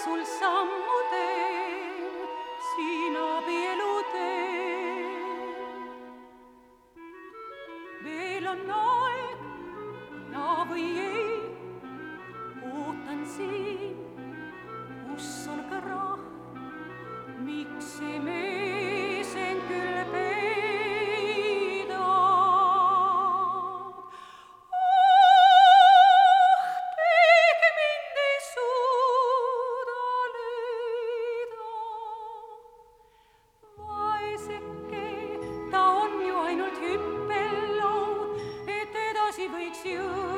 sul sammu teen, siin abielu teen. Veel on aeg, ja või ei, ootan siin, kus on krahv, miks see mees end küll peidab. Tehke mind ei suuda leida. Vaeseke, ta on ju ainult hüppelaud, et edasi võiks jõuda.